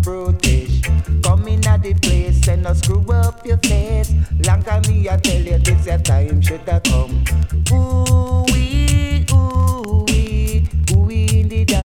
brutish. Come in at the place and not screw up your face. Long time me I tell you this your time should have come. Ooh,